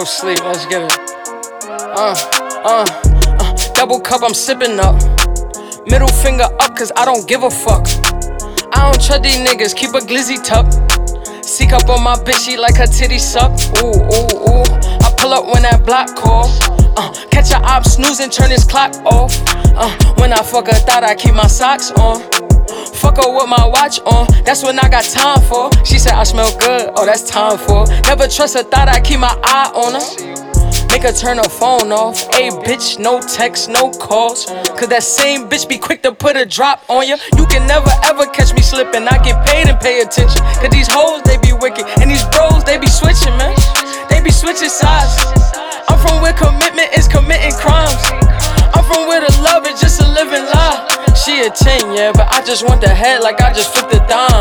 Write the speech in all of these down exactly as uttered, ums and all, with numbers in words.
no sleep, let's get it. Uh, uh, uh, double cup, I'm sipping up. Middle finger up, cause I don't give a fuck. I don't trust these niggas, keep a glizzy tuck. Seek up on my bitch, she like her titty suck. Ooh, ooh, ooh. I pull up when that block call. Uh, catch a op snoozing, turn his clock off. Uh, when I fuck her, thought I keep my socks on. Fuck her with my watch on, that's when I got time for. She said I smell good, oh that's time for. Never trust her, thought I keep my eye on her. Make her turn her phone off. Ayy bitch, no text, no calls. Cause that same bitch be quick to put a drop on ya. You can never ever catch me slipping. I get paid and pay attention. Cause these hoes, they be wicked. And these bros, they be switching, man. They be switching sides. I'm from where commitment is committing crimes. I'm from where the love is just a living lie. She a ten, yeah, but I just want the head like I just flipped the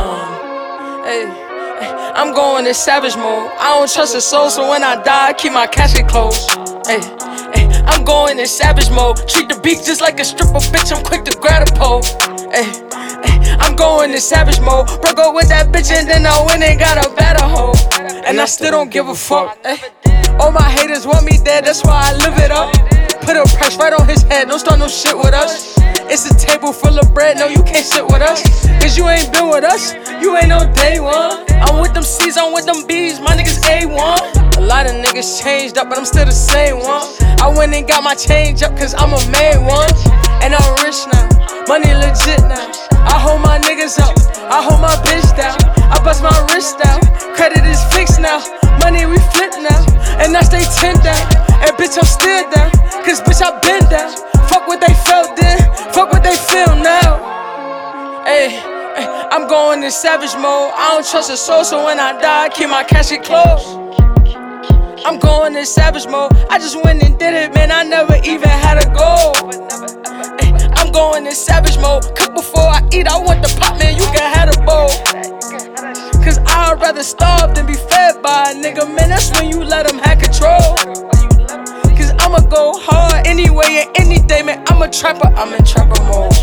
dime. Hey, hey, I'm going in savage mode. I don't trust a soul, so when I die, I keep my casket closed. Hey, hey, I'm going in savage mode. Treat the beat just like a stripper, bitch. I'm quick to grab a pole. Hey, hey, I'm going in savage mode. Broke up with that bitch and then I went and got a better hoe. And I still don't give a fuck. Hey, all my haters want me dead, that's why I live it up. Put a price right on his head, don't start no shit with us. It's a table full of bread, no you can't sit with us. Cause you ain't been with us, you ain't no day one. I'm with them C's, I'm with them B's, my niggas A one. A lot of niggas changed up, but I'm still the same one. I went and got my change up cause I'm a made one. And I'm rich now, money legit now. I hold my niggas up, I hold my bitch down. I bust my wrist down, credit is fixed now. Money we flip now, and I stay ten down. And bitch I'm still down, cause bitch I been down. Fuck what they felt then, fuck what they feel now. Ayy, ay, I'm going in savage mode. I don't trust a soul, so when I die, I keep my casket closed. I'm going in savage mode. I just went and did it, man. I never even had a goal. Ay, I'm going in savage mode. Cook before I eat. I want the pot, man. You can have a bowl. Cause I'd rather starve than be fed by a nigga, man. That's when you let him have control. Cause I'ma go hard anyway and any day, man. I'm a trapper, I'm in trapper mode.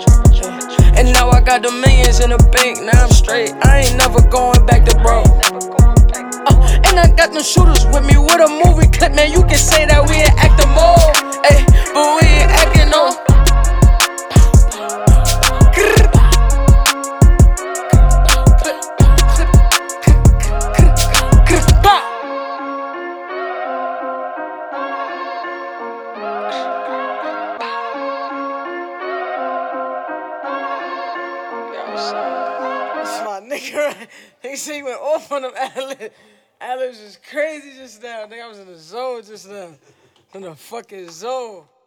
And now I got the millions in the bank, now I'm straight. I ain't never going back to broke. Uh, and I got them shooters with me with a movie clip, man. You can say that we in acting mode, ay, but we ain't acting no. That's my nigga. They say he went off on them ad-libs. Ad-libs was crazy just now. I think I was in the zone just now. In the fucking zone.